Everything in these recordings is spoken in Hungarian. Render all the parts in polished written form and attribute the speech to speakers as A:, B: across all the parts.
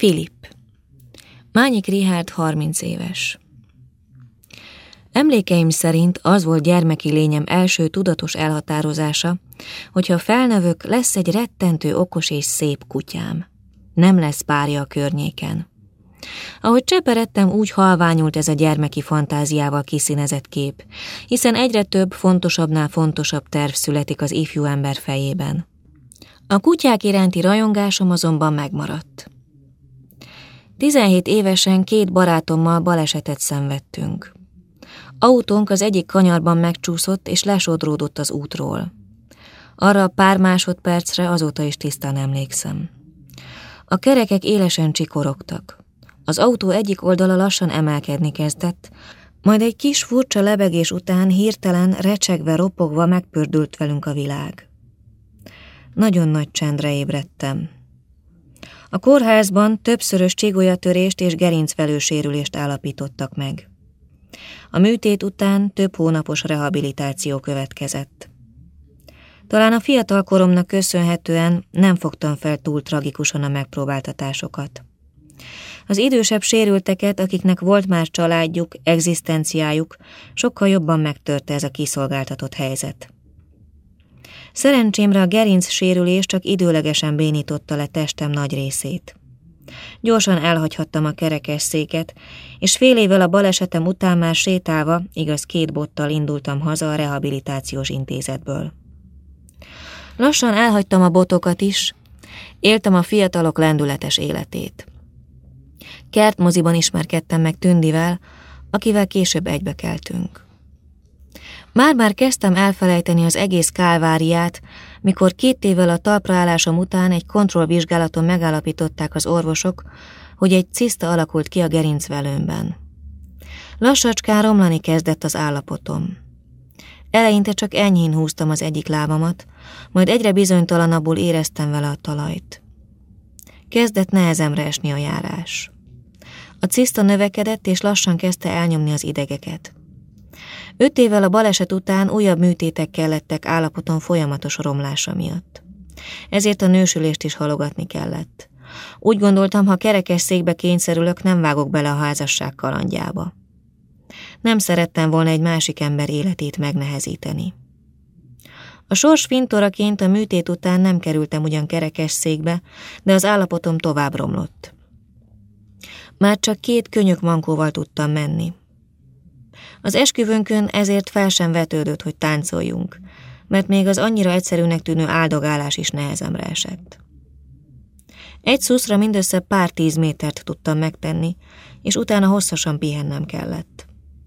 A: Filip. Mányik Richárd 30 éves. Emlékeim szerint az volt gyermeki lényem első tudatos elhatározása, hogyha felnövök, lesz egy rettentő okos és szép kutyám. Nem lesz párja a környéken. Ahogy cseperedtem, úgy halványult ez a gyermeki fantáziával kiszínezett kép, hiszen egyre több, fontosabbnál fontosabb terv születik az ifjú ember fejében. A kutyák iránti rajongásom azonban megmaradt. 17 évesen 2 barátommal balesetet szenvedtünk. Autónk az egyik kanyarban megcsúszott és lesodródott az útról. Arra a pár másodpercre azóta is tisztán emlékszem. A kerekek élesen csikorogtak. Az autó egyik oldala lassan emelkedni kezdett, majd egy kis furcsa lebegés után hirtelen, recsegve, ropogva megpördült velünk a világ. Nagyon nagy csendre ébredtem. A kórházban többszörös csigolyatörést és gerincvelősérülést állapítottak meg. A műtét után több hónapos rehabilitáció következett. Talán a fiatal koromnak köszönhetően nem fogtam fel túl tragikusan a megpróbáltatásokat. Az idősebb sérülteket, akiknek volt már családjuk, egzisztenciájuk, sokkal jobban megtörte ez a kiszolgáltatott helyzet. Szerencsémre a gerinc sérülés csak időlegesen bénította le testem nagy részét. Gyorsan elhagyhattam a kerekesszéket, és fél évvel a balesetem után már sétálva, igaz 2 bottal indultam haza a rehabilitációs intézetből. Lassan elhagytam a botokat is, éltem a fiatalok lendületes életét. Kertmoziban ismerkedtem meg Tündivel, akivel később egybekeltünk. Már kezdtem elfelejteni az egész kálváriát, mikor 2 évvel a talpraállásom után egy kontrollvizsgálaton megállapították az orvosok, hogy egy ciszta alakult ki a gerincvelőmben. Lassacskán romlani kezdett az állapotom. Eleinte csak enyhén húztam az egyik lábamat, majd egyre bizonytalanabbul éreztem vele a talajt. Kezdett nehezemre esni a járás. A ciszta növekedett, és lassan kezdte elnyomni az idegeket. 5 évvel a baleset után újabb műtétek kellettek állapoton folyamatos romlása miatt. Ezért a nősülést is halogatni kellett. Úgy gondoltam, ha kerekesszékbe kényszerülök, nem vágok bele a házasság kalandjába. Nem szerettem volna egy másik ember életét megnehezíteni. A sors fintoraként a műtét után nem kerültem ugyan kerekesszékbe, de az állapotom tovább romlott. Már csak 2 könyökmankóval tudtam menni. Az esküvőnkön ezért fel sem vetődött, hogy táncoljunk, mert még az annyira egyszerűnek tűnő áldogálás is nehezemre esett. Egy szuszra mindössze pár 10 métert tudtam megtenni, és utána hosszasan pihennem kellett.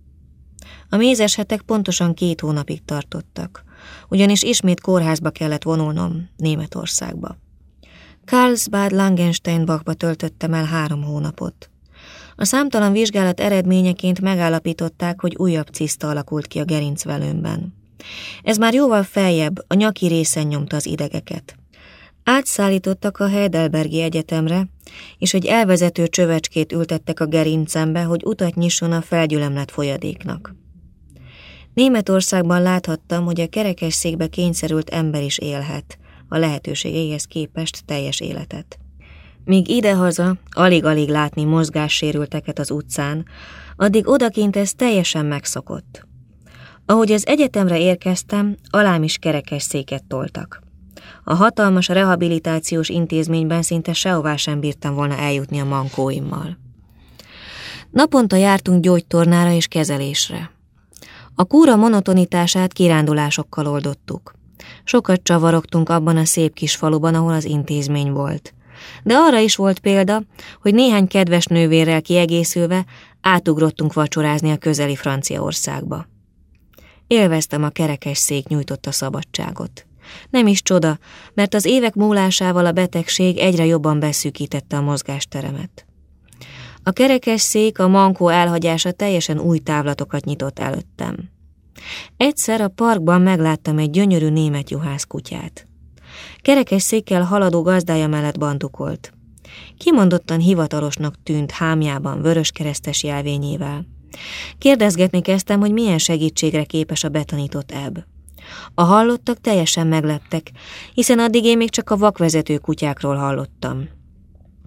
A: A mézes hetek pontosan 2 hónapig tartottak, ugyanis ismét kórházba kellett vonulnom, Németországba. Karlsbad Langensteinbachba töltöttem el 3 hónapot. A számtalan vizsgálat eredményeként megállapították, hogy újabb ciszta alakult ki a gerincvelőmben. Ez már jóval feljebb, a nyaki részen nyomta az idegeket. Átszállítottak a Heidelbergi Egyetemre, és egy elvezető csövecskét ültettek a gerincembe, hogy utat nyisson a felgyülemlett folyadéknak. Németországban láthattam, hogy a kerekesszékbe kényszerült ember is élhet, a lehetőségeihez képest teljes életet. Míg idehaza alig-alig látni mozgássérülteket az utcán, addig odakint ez teljesen megszokott. Ahogy az egyetemre érkeztem, alám is kerekesszéket toltak. A hatalmas rehabilitációs intézményben szinte sehová sem bírtam volna eljutni a mankóimmal. Naponta jártunk gyógytornára és kezelésre. A kúra monotonitását kirándulásokkal oldottuk. Sokat csavarogtunk abban a szép kis faluban, ahol az intézmény volt. De arra is volt példa, hogy néhány kedves nővérrel kiegészülve átugrottunk vacsorázni a közeli Franciaországba. Élveztem a kerekesszék nyújtotta szabadságot. Nem is csoda, mert az évek múlásával a betegség egyre jobban beszűkítette a mozgásteremet. A kerekesszék, a mankó elhagyása teljesen új távlatokat nyitott előttem. Egyszer a parkban megláttam egy gyönyörű német juhász kutyát. Kerekesszékkel haladó gazdája mellett bandukolt. Kimondottan hivatalosnak tűnt hámjában, vöröskeresztes jelvényével. Kérdezgetni kezdtem, hogy milyen segítségre képes a betanított ebb. A hallottak teljesen megleptek, hiszen addig én még csak a vakvezető kutyákról hallottam.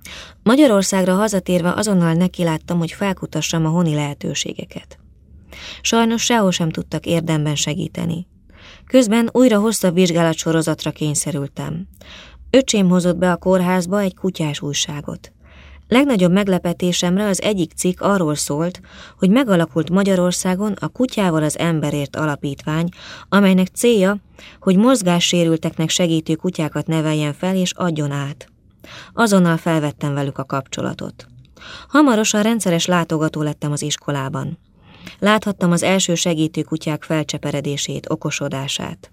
A: Magyarországra hazatérve azonnal nekiláttam, hogy felkutassam a honi lehetőségeket. Sajnos sehol sem tudtak érdemben segíteni. Közben újra hosszabb vizsgálatsorozatra kényszerültem. Öcsém hozott be a kórházba egy kutyás újságot. Legnagyobb meglepetésemre az egyik cikk arról szólt, hogy megalakult Magyarországon a Kutyával az Emberért Alapítvány, amelynek célja, hogy mozgássérülteknek segítő kutyákat neveljen fel és adjon át. Azonnal felvettem velük a kapcsolatot. Hamarosan rendszeres látogató lettem az iskolában. Láthattam az első segítő kutyák felcseperedését, okosodását.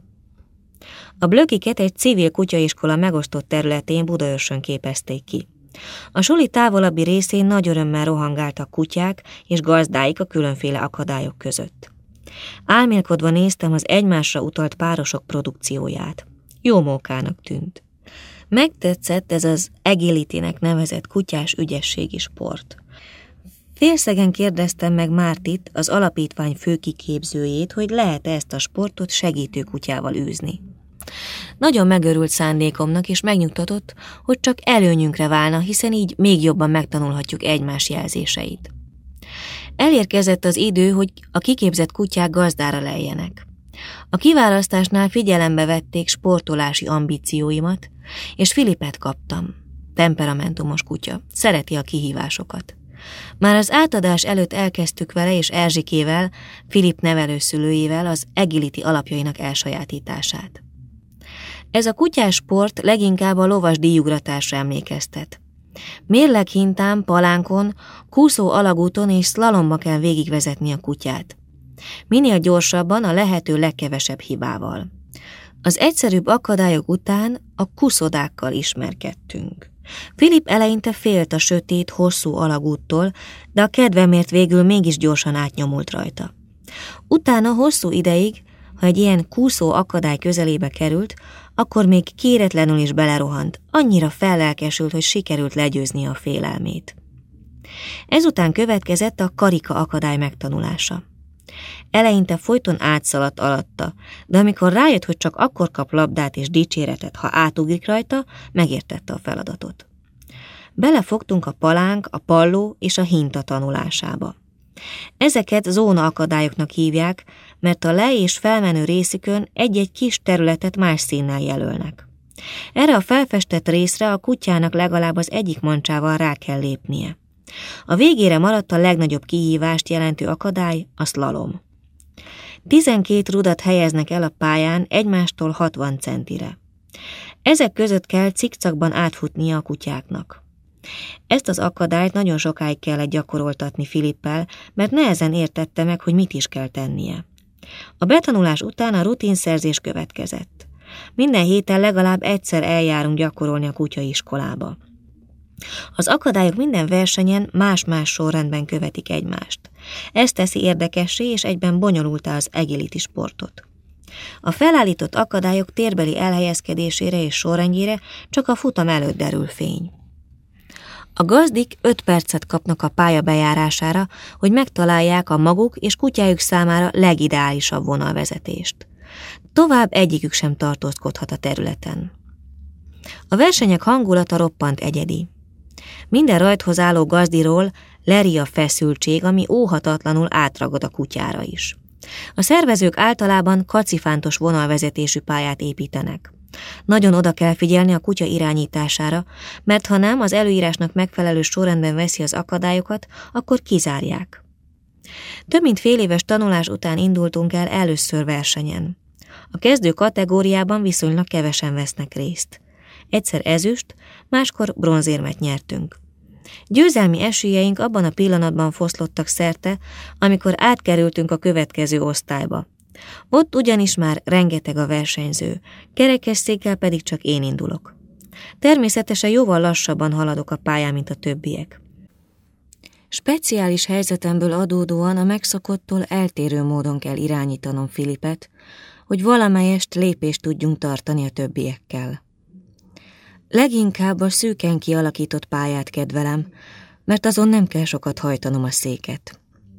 A: A Blökiket egy civil kutyaiskola megosztott területén Budaörsön képezték ki. A suli távolabbi részén nagy örömmel rohangáltak kutyák és gazdáik a különféle akadályok között. Álmélkodva néztem az egymásra utalt párosok produkcióját. Jó mókának tűnt. Megtetszett ez az agility-nek nevezett kutyás ügyességi sport. Félszegen kérdeztem meg Mártit, az alapítvány főkiképzőjét, hogy lehet-e ezt a sportot segítő kutyával űzni. Nagyon megörült szándékomnak, és megnyugtatott, hogy csak előnyünkre válna, hiszen így még jobban megtanulhatjuk egymás jelzéseit. Elérkezett az idő, hogy a kiképzett kutyák gazdára lejjenek. A kiválasztásnál figyelembe vették sportolási ambícióimat, és Filipet kaptam. Temperamentumos kutya, szereti a kihívásokat. Már az átadás előtt elkezdtük vele és Erzsikével, Filip nevelőszülőjével az agility alapjainak elsajátítását. Ez a kutyás sport leginkább a lovas díjugratásra emlékeztet. Mérleghintán, palánkon, kúszó alagúton és szlalomba kell végigvezetni a kutyát. Minél gyorsabban, a lehető legkevesebb hibával. Az egyszerűbb akadályok után a kuszodákkal ismerkedtünk. Filip eleinte félt a sötét, hosszú alagúttól, de a kedvemért végül mégis gyorsan átnyomult rajta. Utána hosszú ideig, ha egy ilyen kúszó akadály közelébe került, akkor még kéretlenül is belerohant, annyira fellelkesült, hogy sikerült legyőzni a félelmét. Ezután következett a karika akadály megtanulása. Eleinte folyton átszaladt alatta, de amikor rájött, hogy csak akkor kap labdát és dicséretet, ha átugrik rajta, megértette a feladatot. Belefogtunk a palánk, a palló és a hinta tanulásába. Ezeket zóna akadályoknak hívják, mert a le- és felmenő részükön egy-egy kis területet más színnel jelölnek. Erre a felfestett részre a kutyának legalább az egyik mancsával rá kell lépnie. A végére maradt a legnagyobb kihívást jelentő akadály, a szlalom. 12 rudat helyeznek el a pályán egymástól 60 centire. Ezek között kell cikcakban átfutnia a kutyáknak. Ezt az akadályt nagyon sokáig kellett gyakoroltatni Filippel, mert nehezen értette meg, hogy mit is kell tennie. A betanulás után a rutinszerzés következett. Minden héten legalább egyszer eljárunk gyakorolni a kutyaiskolába. Az akadályok minden versenyen más-más sorrendben követik egymást. Ez teszi érdekessé és egyben bonyolultá az agility sportot. A felállított akadályok térbeli elhelyezkedésére és sorrendjére csak a futam előtt derül fény. A gazdik 5 percet kapnak a pálya bejárására, hogy megtalálják a maguk és kutyájuk számára legideálisabb vonalvezetést. Tovább egyikük sem tartózkodhat a területen. A versenyek hangulata roppant egyedi. Minden rajthoz álló gazdiról leri a feszültség, ami óhatatlanul átragad a kutyára is. A szervezők általában kacifántos vonalvezetésű pályát építenek. Nagyon oda kell figyelni a kutya irányítására, mert ha nem az előírásnak megfelelő sorrendben veszi az akadályokat, akkor kizárják. Több mint fél éves tanulás után indultunk el először versenyen. A kezdő kategóriában viszonylag kevesen vesznek részt. Egyszer ezüst, máskor bronzérmet nyertünk. Győzelmi esélyeink abban a pillanatban foszlottak szerte, amikor átkerültünk a következő osztályba. Ott ugyanis már rengeteg a versenyző, kerekesszékkel pedig csak én indulok. Természetesen jóval lassabban haladok a pályán, mint a többiek. Speciális helyzetemből adódóan a megszokottól eltérő módon kell irányítanom Filipet, hogy valamelyest lépést tudjunk tartani a többiekkel. Leginkább a szűken kialakított pályát kedvelem, mert azon nem kell sokat hajtanom a széket.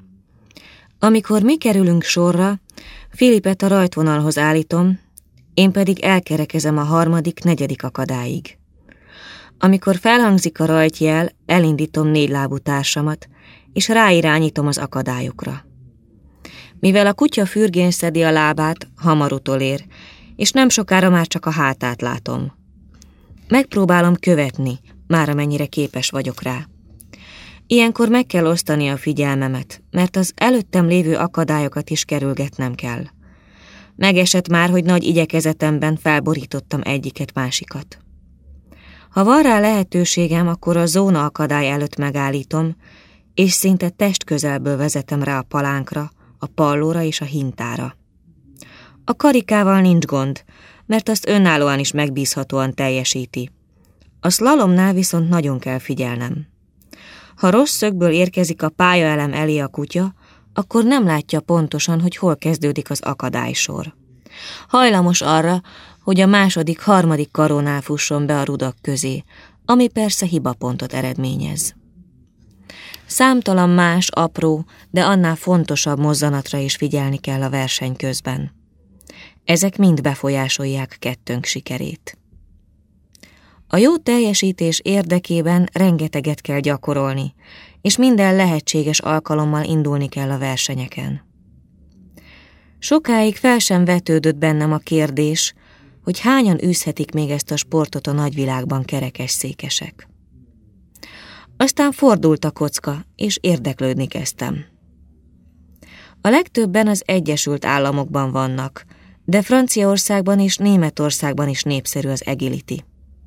A: Amikor mi kerülünk sorra, Filipet a rajtvonalhoz állítom, én pedig elkerekezem a 3., 4. akadályig. Amikor felhangzik a rajtjel, elindítom 4 lábú társamat, és ráirányítom az akadályokra. Mivel a kutya fürgén szedi a lábát, hamar utolér, és nem sokára már csak a hátát látom. Megpróbálom követni, már amennyire képes vagyok rá. Ilyenkor meg kell osztani a figyelmemet, mert az előttem lévő akadályokat is kerülgetnem kell. Megesett már, hogy nagy igyekezetemben felborítottam egyiket-másikat. Ha van rá lehetőségem, akkor a zóna akadály előtt megállítom, és szinte testközelből vezetem rá a palánkra, a pallóra és a hintára. A karikával nincs gond, mert azt önállóan is megbízhatóan teljesíti. A szlalomnál viszont nagyon kell figyelnem. Ha rossz szögből érkezik a pályaelem elé a kutya, akkor nem látja pontosan, hogy hol kezdődik az akadálysor. Hajlamos arra, hogy a második, harmadik karónál fusson be a rudak közé, ami persze hibapontot eredményez. Számtalan más, apró, de annál fontosabb mozzanatra is figyelni kell a verseny közben. Ezek mind befolyásolják kettőnk sikerét. A jó teljesítés érdekében rengeteget kell gyakorolni, és minden lehetséges alkalommal indulni kell a versenyeken. Sokáig fel sem vetődött bennem a kérdés, hogy hányan űzhetik még ezt a sportot a nagyvilágban kerekesszékesek. Aztán fordult a kocka, és érdeklődni kezdtem. A legtöbben az Egyesült Államokban vannak, de Franciaországban és Németországban is népszerű az agility.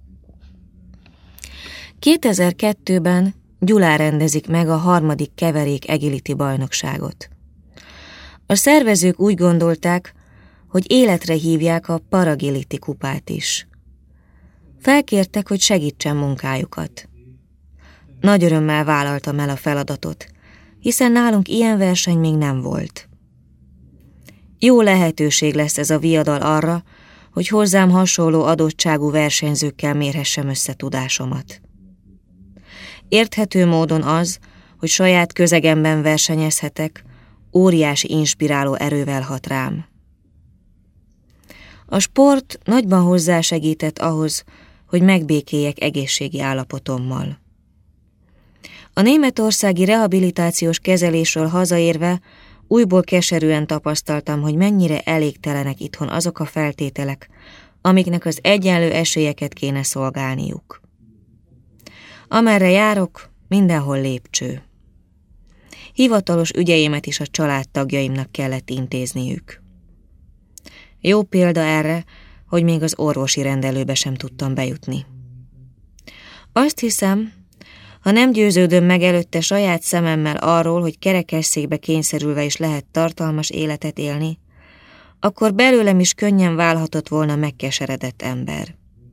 A: 2002-ben Gyulán rendezik meg a 3. keverék agility bajnokságot. A szervezők úgy gondolták, hogy életre hívják a Paragility kupát is. Felkértek, hogy segítsen munkájukat. Nagy örömmel vállaltam el a feladatot, hiszen nálunk ilyen verseny még nem volt. Jó lehetőség lesz ez a viadal arra, hogy hozzám hasonló adottságú versenyzőkkel mérhessem össze tudásomat. Érthető módon az, hogy saját közegemben versenyezhetek, óriási inspiráló erővel hat rám. A sport nagyban hozzásegített ahhoz, hogy megbékéljek egészségi állapotommal. A németországi rehabilitációs kezelésről hazaérve újból keserűen tapasztaltam, hogy mennyire elégtelenek itthon azok a feltételek, amiknek az egyenlő esélyeket kéne szolgálniuk. Amerre járok, mindenhol lépcső. Hivatalos ügyeimet is a családtagjaimnak kellett intézniük. Jó példa erre, hogy még az orvosi rendelőbe sem tudtam bejutni. Azt hiszem, ha nem győződöm meg előtte saját szememmel arról, hogy kerekesszékbe kényszerülve is lehet tartalmas életet élni, akkor belőlem is könnyen válhatott volna megkeseredett ember.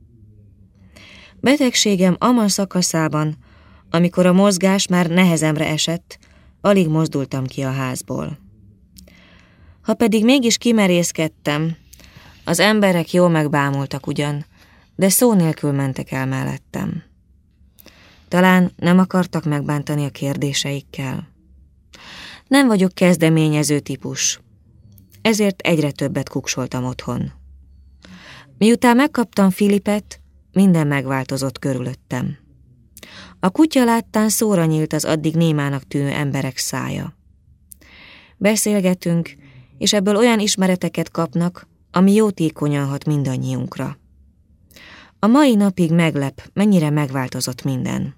A: Betegségem aman szakaszában, amikor a mozgás már nehezemre esett, alig mozdultam ki a házból. Ha pedig mégis kimerészkedtem, az emberek jól megbámultak ugyan, de szó nélkül mentek el mellettem. Talán nem akartak megbántani a kérdéseikkel. Nem vagyok kezdeményező típus, ezért egyre többet kuksoltam otthon. Miután megkaptam Filipet, minden megváltozott körülöttem. A kutya láttán szóra nyílt az addig némának tűnő emberek szája. Beszélgetünk, és ebből olyan ismereteket kapnak, ami jótékonyan hat mindannyiunkra. A mai napig meglep, mennyire megváltozott minden.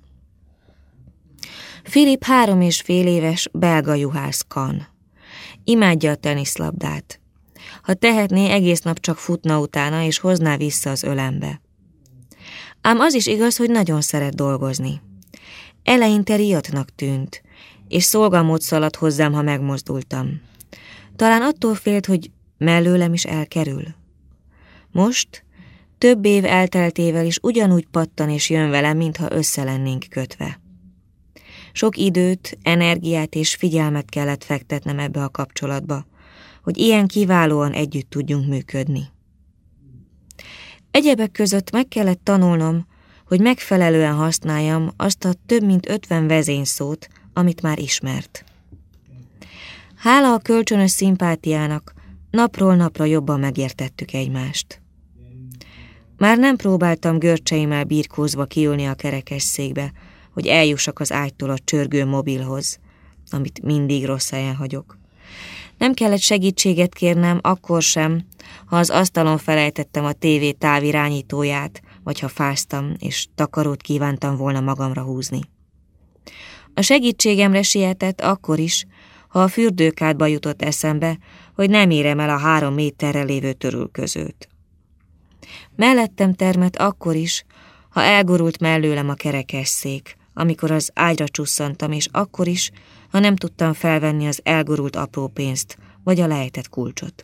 A: Filip 3,5 éves belga juhász kan. Imádja a teniszlabdát. Ha tehetné, egész nap csak futna utána, és hozná vissza az ölembe. Ám az is igaz, hogy nagyon szeret dolgozni. Eleinte riadtnak tűnt, és szolgamód szaladt hozzám, ha megmozdultam. Talán attól félt, hogy mellőlem is elkerül. Most, több év elteltével is ugyanúgy pattan és jön velem, mintha össze lennénk kötve. Sok időt, energiát és figyelmet kellett fektetnem ebbe a kapcsolatba, hogy ilyen kiválóan együtt tudjunk működni. Egyebek között meg kellett tanulnom, hogy megfelelően használjam azt a több mint 50 vezényszót, amit már ismert. Hála a kölcsönös szimpátiának, napról napra jobban megértettük egymást. Már nem próbáltam görcseimmel birkózva kiülni a kerekesszékbe, hogy eljussak az ágytól a csörgő mobilhoz, amit mindig rossz helyen hagyok. Nem kellett segítséget kérnem, akkor sem, ha az asztalon felejtettem a tévé távirányítóját, vagy ha fáztam, és takarót kívántam volna magamra húzni. A segítségemre sietett akkor is, ha a fürdőkádba jutott eszembe, hogy nem érem el a 3 méterre lévő törülközőt. Mellettem termett akkor is, ha elgurult mellőlem a kerekesszék, amikor az ágyra csusszantam, és akkor is, ha nem tudtam felvenni az elgurult apró pénzt, vagy a lejtett kulcsot.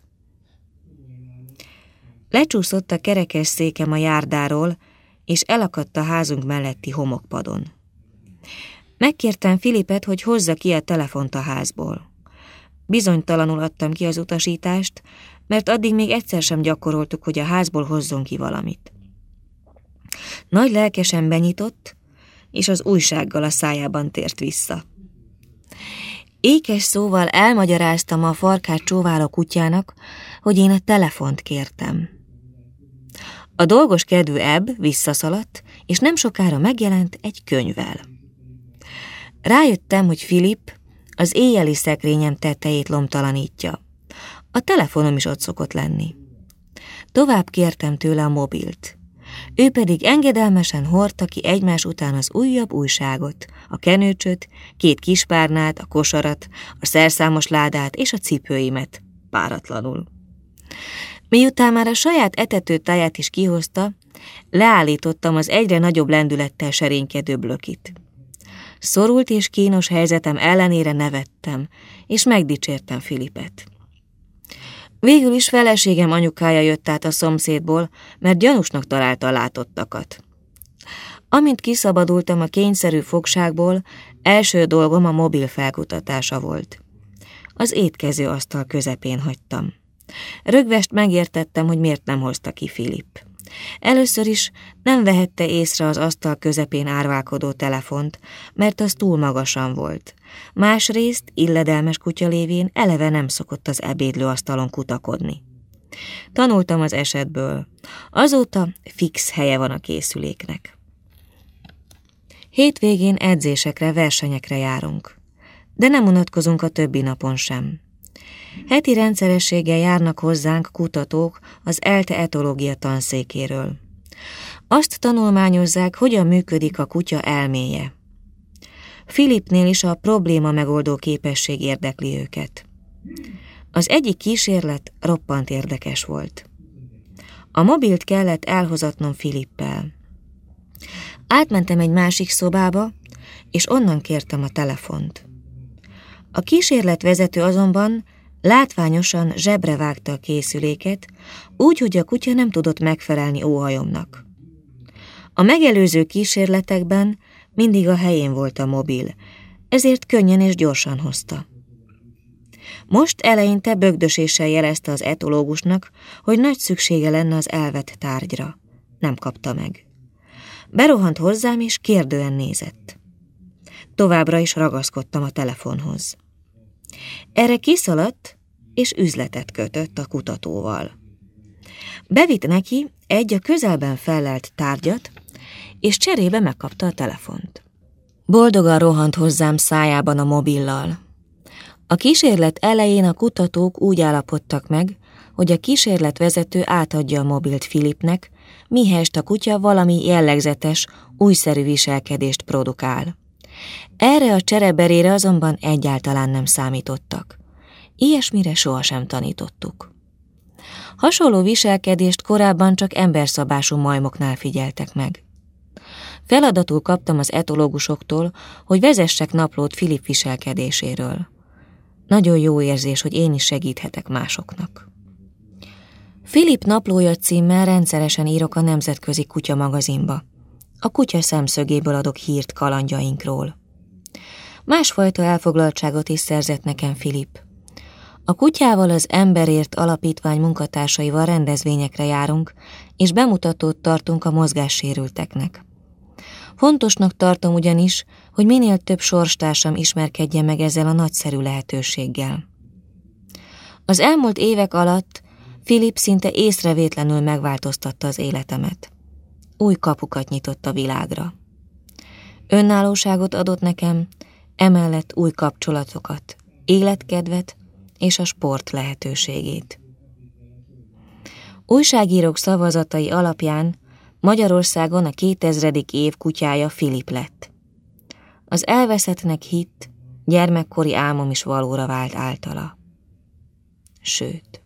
A: Lecsúszott a kerekesszékem a járdáról, és elakadt a házunk melletti homokpadon. Megkértem Filipet, hogy hozza ki a telefont a házból. Bizonytalanul adtam ki az utasítást, mert addig még egyszer sem gyakoroltuk, hogy a házból hozzon ki valamit. Nagy lelkesen benyitott, és az újsággal a szájában tért vissza. Ékes szóval elmagyaráztam a farkát csóváló kutyának, hogy én a telefont kértem. A dolgos kedvű Ebb visszaszaladt, és nem sokára megjelent egy könyvvel. Rájöttem, hogy Filip az éjjeli szekrényem tetejét lomtalanítja. A telefonom is ott szokott lenni. Tovább kértem tőle a mobilt. Ő pedig engedelmesen hordta ki egymás után az újabb újságot, a kenőcsöt, 2 kispárnát, a kosarat, a szerszámos ládát és a cipőimet, páratlanul. Miután már a saját etetőtáját is kihozta, leállítottam az egyre nagyobb lendülettel serénykedő blökit. Szorult és kínos helyzetem ellenére nevettem, és megdicsértem Filipet. Végül is feleségem anyukája jött át a szomszédból, mert gyanúsnak találta a látottakat. Amint kiszabadultam a kényszerű fogságból, első dolgom a mobil felkutatása volt. Az étkező asztal közepén hagytam. Rögvest megértettem, hogy miért nem hozta ki Filip. Először is nem vehette észre az asztal közepén árválkodó telefont, mert az túl magasan volt. Másrészt, illedelmes kutya lévén eleve nem szokott az ebédlőasztalon kutakodni. Tanultam az esetből. Azóta fix helye van a készüléknek. Hétvégén edzésekre, versenyekre járunk. De nem unatkozunk a többi napon sem. Heti rendszerességgel járnak hozzánk kutatók az ELTE etológia tanszékéről. Azt tanulmányozzák, hogyan működik a kutya elméje. Filipnél is a probléma megoldó képesség érdekli őket. Az egyik kísérlet roppant érdekes volt. A mobilt kellett elhozatnom Filippel. Átmentem egy másik szobába, és onnan kértem a telefont. A kísérletvezető azonban látványosan zsebre vágta a készüléket, úgy, hogy a kutya nem tudott megfelelni óhajomnak. A megelőző kísérletekben mindig a helyén volt a mobil, ezért könnyen és gyorsan hozta. Most eleinte bögdöséssel jelezte az etológusnak, hogy nagy szüksége lenne az elvett tárgyra. Nem kapta meg. Berohant hozzám, és kérdően nézett. Továbbra is ragaszkodtam a telefonhoz. Erre kiszaladt, és üzletet kötött a kutatóval. Bevitt neki egy a közelben fellelt tárgyat, és cserébe megkapta a telefont. Boldogan rohant hozzám szájában a mobillal. A kísérlet elején a kutatók úgy állapodtak meg, hogy a kísérletvezető átadja a mobilt Filipnek, mihelyest a kutya valami jellegzetes, újszerű viselkedést produkál. Erre a csereberére azonban egyáltalán nem számítottak. Ilyesmire sohasem tanítottuk. Hasonló viselkedést korábban csak emberszabású majmoknál figyeltek meg. Feladatul kaptam az etológusoktól, hogy vezessek naplót Filip viselkedéséről. Nagyon jó érzés, hogy én is segíthetek másoknak. Filip naplója címmel rendszeresen írok a Nemzetközi Kutya magazinba. A kutya szemszögéből adok hírt kalandjainkról. Másfajta elfoglaltságot is szerzett nekem Filip. A kutyával az Emberért Alapítvány munkatársaival rendezvényekre járunk, és bemutatót tartunk a mozgássérülteknek. Fontosnak tartom ugyanis, hogy minél több sorstársam ismerkedjen meg ezzel a nagyszerű lehetőséggel. Az elmúlt évek alatt Philip szinte észrevétlenül megváltoztatta az életemet. Új kapukat nyitott a világra. Önállóságot adott nekem, emellett új kapcsolatokat, életkedvet és a sport lehetőségét. Újságírók szavazatai alapján Magyarországon a 2000. év kutyája Philip lett. Az elveszettnek hitt, gyermekkori álmom is valóra vált általa. Sőt,